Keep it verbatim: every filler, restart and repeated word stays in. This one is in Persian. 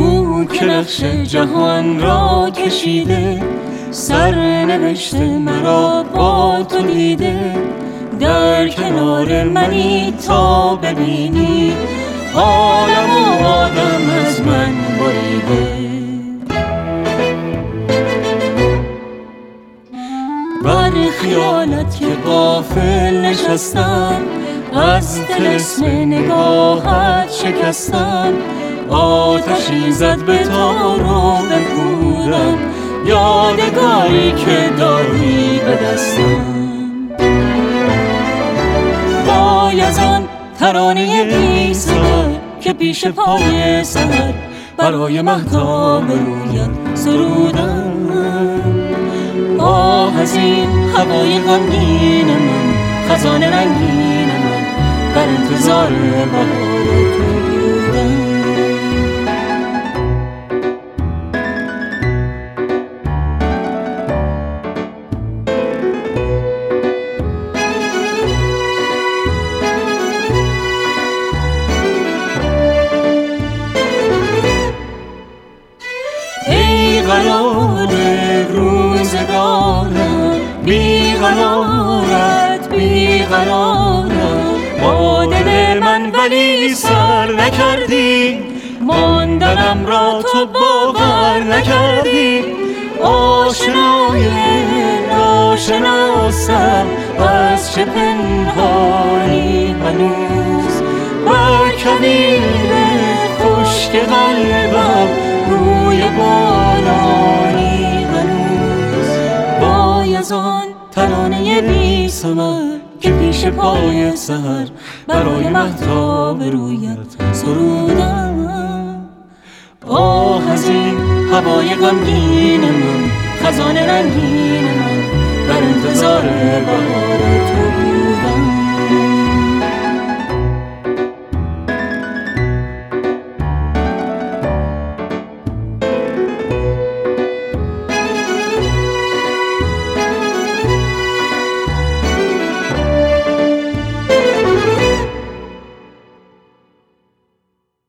او که نقش جهان را کشیده، سرنوشت مرا با تو دیده. در کنار منی تا ببینی عالم و آدم از من بریده. بر خیالت که غافل نشستم، از طلسم نگاهت شکستم. آتشی زد به تار و به پودم، یادگاری که داری به دستم. وای از آن ترانه بی سر که پیش پای سحر برای مهتاب رویت سرودم. آه از این هوای غمگین من، خزان رنگین من، در انتظار بهار تو بودم. ای قرار روزگارم، بی قرارت بی قرارم. با دل من ولی سر نکردی، ماندنم را تو باور نکردی. آشنای ناشناسم، از چه پنهانی هنوز. بر کویر خشک قلبم روی بارانی هنوز. وای از آن ترانه بی ثمر که پیش پای سحر برای مهتاب رویت سرودم. آه از این هوای غمگین من، خزان رنگین من، در انتظار بهار تو بودم.